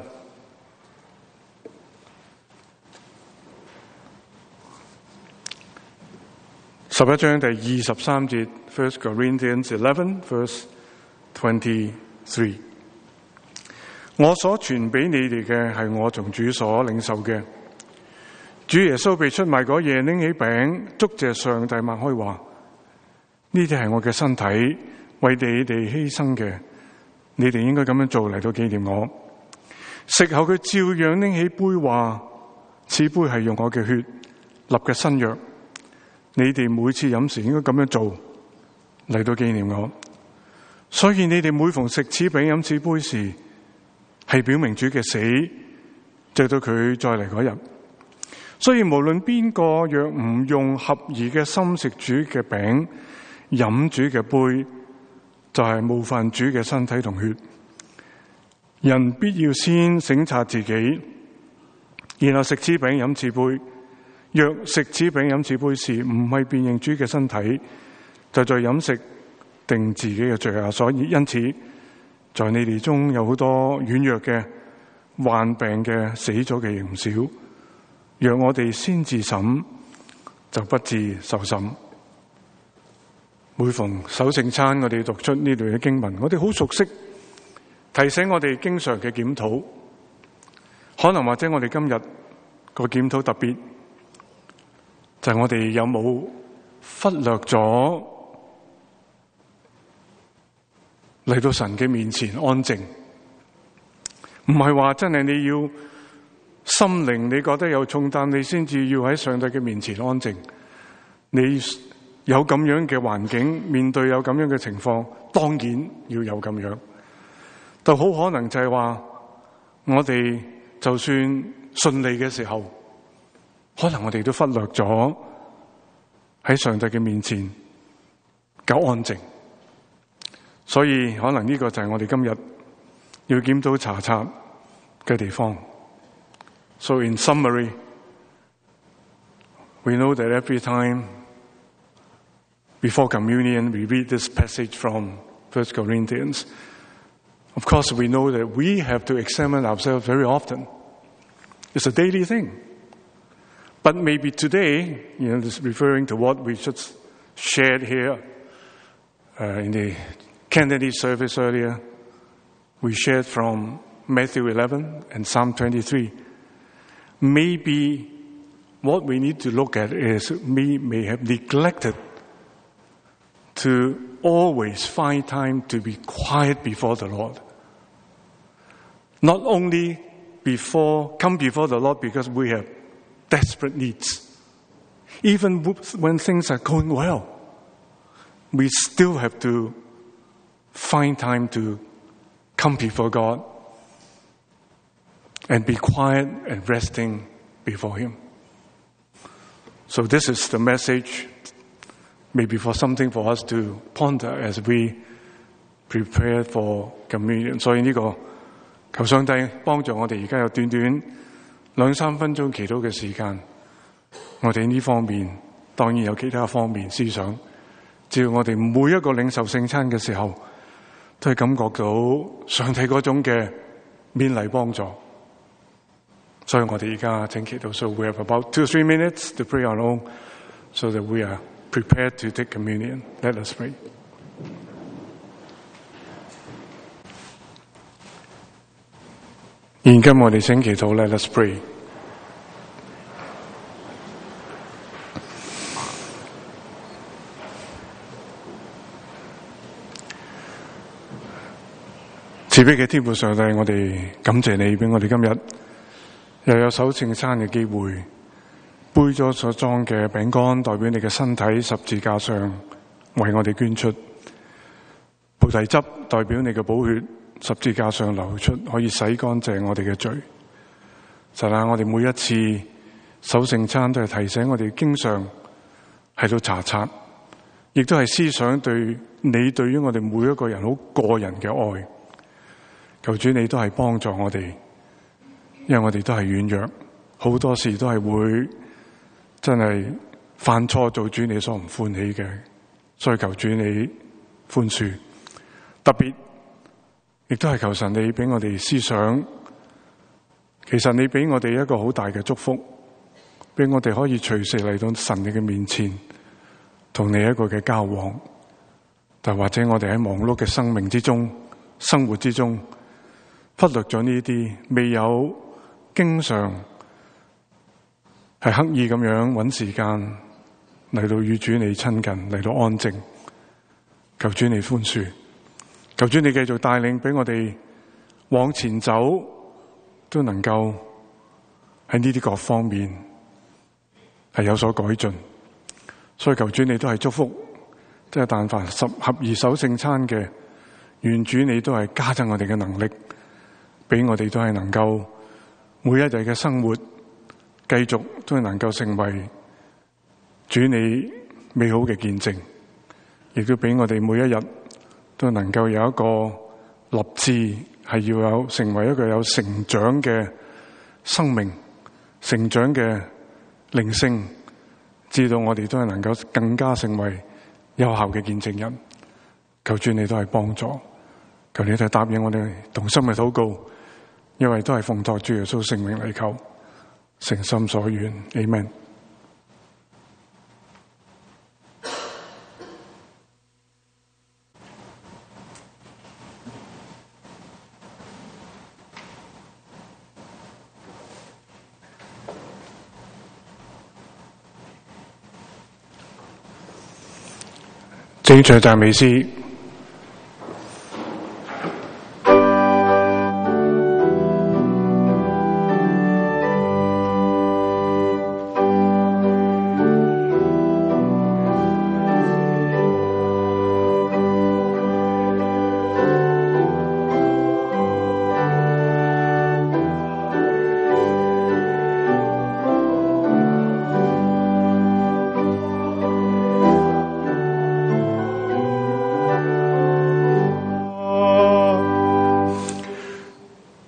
十一章第二十三節 First Corinthians eleven verse twenty-three。我所傳俾你哋嘅係我從主所領受嘅。主耶穌被出賣嗰夜，拎起餅，祝謝上帝，擘開話：呢啲係我嘅身體，為你哋犧牲嘅，你哋應該咁樣做嚟到紀念我。食後佢照樣拎起杯話：此杯係用我嘅血立嘅新約，你哋每次飲時應該咁樣做嚟到紀念我。所以你哋每逢食此餅飲此杯時，係表明主嘅死，直到佢再嚟嗰日。所以無論邊個若唔用合宜嘅心食主嘅餅，飲主嘅杯，就係冒犯主嘅身體同血。人必要先省察自己，然後食此餅飲此杯。若食此餅飲此杯時唔係辨認主嘅身體，就在飲食定自己嘅罪啊！所以因此，在你哋中有好多軟弱嘅、患病嘅、死咗嘅亦唔少。若我哋先自審，就不致受審。每逢守聖餐，我哋讀出呢類嘅經文，我哋好熟悉，提醒我哋經常嘅檢討。可能或者我哋今日個檢討特別，就係我哋有冇忽略咗嚟到神嘅面前安靜？唔係話真係你要心靈你覺得有重擔，你先至要喺上帝嘅面前安靜。你有咁樣嘅環境，面對有咁樣嘅情況，當然要有咁樣。但好可能就係話，我哋就算順利嘅時候，可能我哋都忽略咗喺上帝嘅面前搞安靜。 所以可能呢個就係我哋今日要檢討查察嘅地方。So in summary, we know that every time before communion we read this passage from First Corinthians. Of course, we know that we have to examine ourselves very often. It's a daily thing. But maybe today, you know, this is referring to what we just shared here uh, in the Kennedy service earlier. We shared from Matthew eleven and Psalm twenty-three. Maybe what we need to look at is we may have neglected to always find time to be quiet before the Lord. Not only before, come before the Lord because we have desperate needs. Even when things are going well, we still have to find time to come before God and be quiet and resting before Him. So this is the message, maybe for something for us to ponder as we prepare for communion. 所以呢個求上帝幫助我哋而家有短短兩三分鐘祈禱嘅時間，我哋呢方面當然有其他方面思想，只要我哋每一個領受聖餐嘅時候，都係感覺到上帝嗰種嘅勉勵幫助。所以我哋而家請祈禱。So we have about two or three minutes to pray our own, so that we are prepared to take communion. Let us pray. 現今我哋請祈禱 Let us pray. 慈悲嘅天父上帝，我哋感謝你俾我哋今日又有守聖餐嘅機會，杯咗所裝嘅餅乾代表你嘅身體十字架上為我哋捐出，菩提汁代表你嘅寶血十字架上流出，可以洗乾淨我哋嘅罪。實在我哋每一次守聖餐都係提醒我哋經常喺度查察，亦都係思想對你對於我哋每一個人好個人嘅愛。求主你都係幫助我哋，因為我哋都係軟弱，好多時都係會真係犯錯做主你所唔歡喜嘅，所以求主你寬恕。特別亦都係求神你俾我哋思想，其實你俾我哋一個好大嘅祝福，俾我哋可以隨時嚟到神你嘅面前，同你一個嘅交往。但或者我哋喺忙碌嘅生命之中、生活之中，忽略咗呢啲，未有經常係刻意咁樣揾時間嚟到與主你親近，嚟到安靜。求主你寬恕，求主你繼續帶領，俾我哋往前走，都能夠喺呢啲各方面係有所改進。所以求主你都係祝福，即係但凡十合而守聖餐嘅，願主你都係加增我哋嘅能力，俾我哋都係能夠每一日嘅生活繼續都係能夠成為主你美好嘅見證，亦都俾我哋每一日都能夠有一個立志係要有成為一個有成長嘅生命、成長嘅靈性，知道我哋都係能夠更加成為有效嘅見證人。求主你都係幫助，求你都係答應我哋同心嘅禱告，因為都係奉託主耶穌聖名嚟求，誠心所願 Amen。 正唱讚美詩。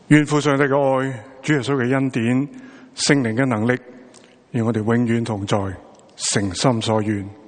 願父上帝嘅愛、主耶穌嘅恩典、聖靈嘅能力，讓我哋永遠同在，誠心所願。